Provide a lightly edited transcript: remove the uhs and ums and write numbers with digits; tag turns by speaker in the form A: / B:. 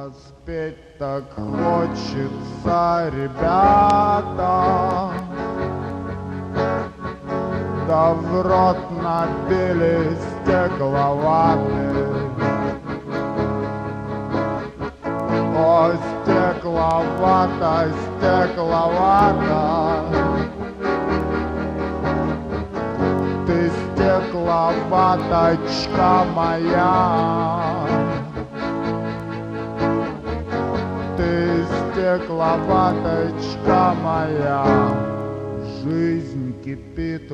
A: А спеть так хочется, ребята, да в рот набили стекловаты. О, стекловато, стекловато, ты стекловаточка моя. Ты стекловаточка моя, жизнь кипит